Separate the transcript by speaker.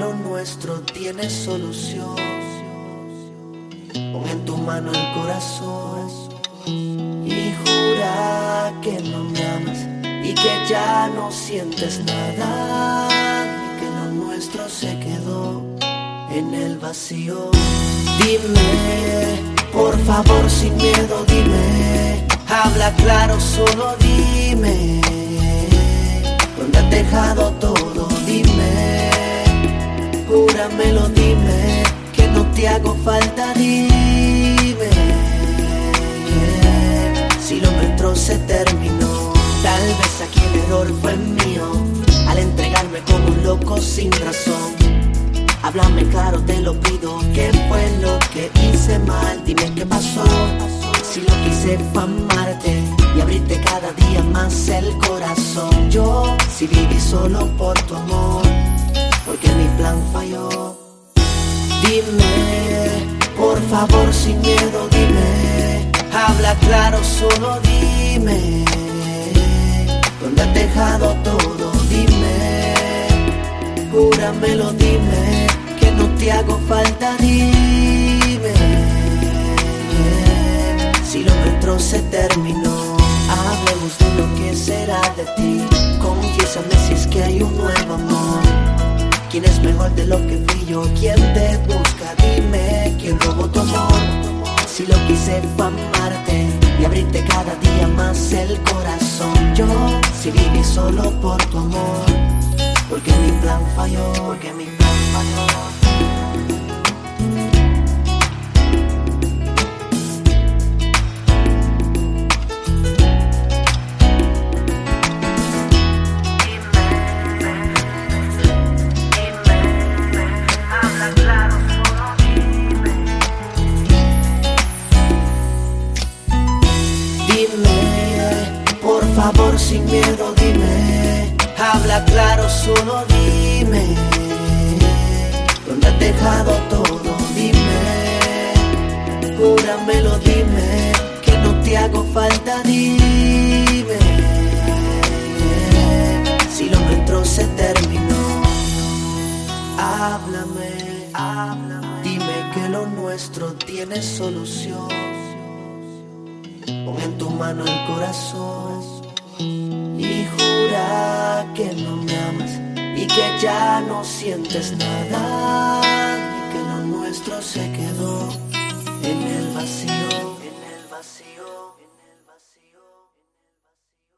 Speaker 1: lo nuestro tiene solución. Pon en tu mano el corazón y jura que no me amas y que ya no sientes nada, y que lo nuestro se quedó en el vacío. Dime, por favor, sin miedo, dime. Habla claro, solo dime. ¿Dónde has dejado todo? Dime. Júramelo, dime. Que no te hago falta, dime. Si lo nuestro se terminó, tal vez aquí el error fue mío, al entregarme como un loco sin razón. Háblame claro, te lo pido. ¿Qué fue lo que hice mal? Dime qué pasó. Si lo quise fue amarte y abrirte cada día más el corazón. Yo si viví solo por tu amor, porque mi plan falló. Dime, por favor, sin miedo, dime. Habla claro, solo dime. ¿Dónde has dejado todo? Dime. Júramelo, dime. Que no te hago falta, dime. Si lo nuestro se terminó, hablemos de lo que será de ti. Confiésame si es que hay un nuevo amor. ¿Quién es mejor de lo que fui yo? ¿Quién te busca? Dime, ¿quién robó tu amor? Si lo quise fue amarte y abrirte cada día más el corazón. Yo si viví solo por tu amor, porque mi plan falló, porque mi plan falló. Por favor, sin miedo, dime. Habla claro, solo dime. ¿Dónde has dejado todo? Dime. Júramelo, dime. Que no te hago falta, dime. Si lo nuestro se terminó, háblame, háblame. Dime que lo nuestro tiene solución. Pon en tu mano el corazón y jura que no me amas y que ya no sientes nada, y que lo nuestro se quedó en el vacío, en el vacío.